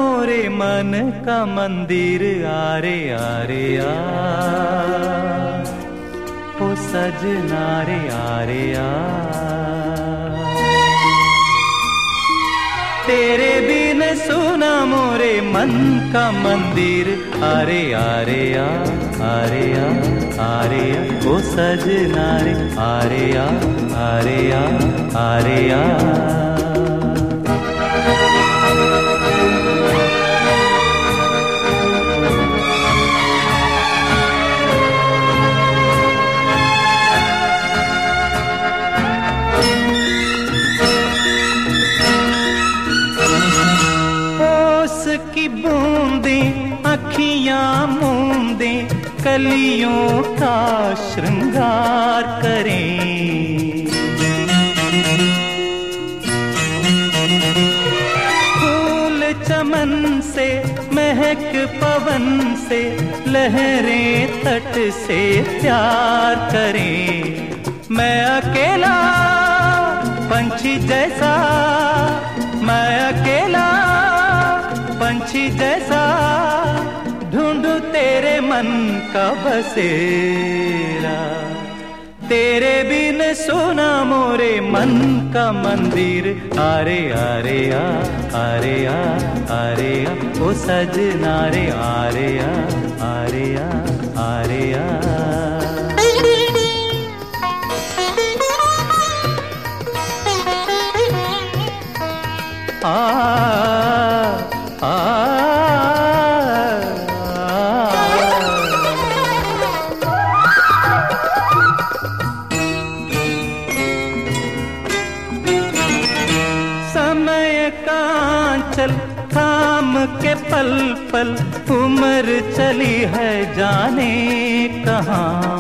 मोरे मन का मंदिर आरे आरे आ, ओ सजना रे आरे आ। तेरे बिन सुना मोरे मन का मंदिर आरे आरे आ, आरे आ, आरे आ, ओ सजना रे आरे आ, आरे आ, आरे आ। की बूंदें अखियां मूंदें कलियों का श्रृंगार करें। फूल चमन से महक पवन से लहरें तट से प्यार करें। मैं अकेला पंछी जैसा, मैं अकेला पंछी जैसा ढूंढूं तेरे मन का बसेरा। तेरे बिन सुना मोरे मन का मंदिर आरे आरे आ, आरे आ, आरे आ, ओ सजना रे आरे आ, आरे आ, आरे आ। समय कांचल थाम के पल पल उम्र चली है जाने कहाँ।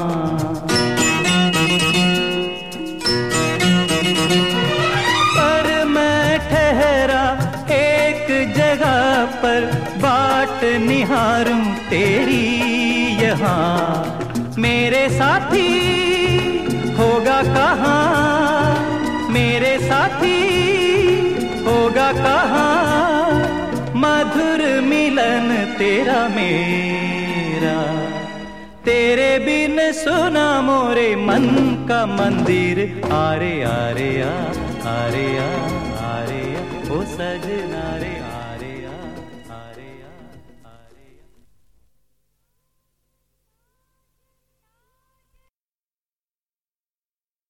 पर मैं ठहरा एक जगह पर बाट निहारूं तेरी यहाँ। मेरे साथी होगा कहाँ, मेरे साथी होगा कहाँ, मधुर मिलन तेरा मेरा। तेरे बिन सुना मोरे मन का मंदिर आरे आरे आ, आरे आ, आरे आ, ओ सज